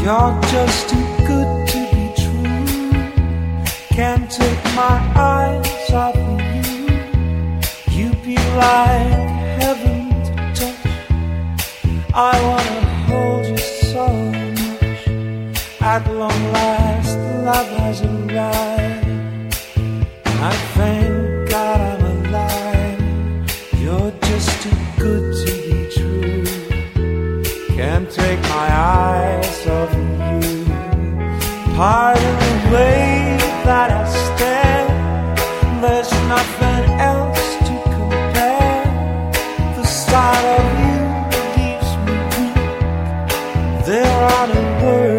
You're just too good to be true. Can't take my eyes off of you. You be like heaven to touch. I wanna hold you so much. At long last, love has arrived. I thank God I'm alive. You're just too good to be true. Can't take my eyes off of you. Pardon the way that I stare. There's nothing else to compare. The sight of you leaves me weak. There are no words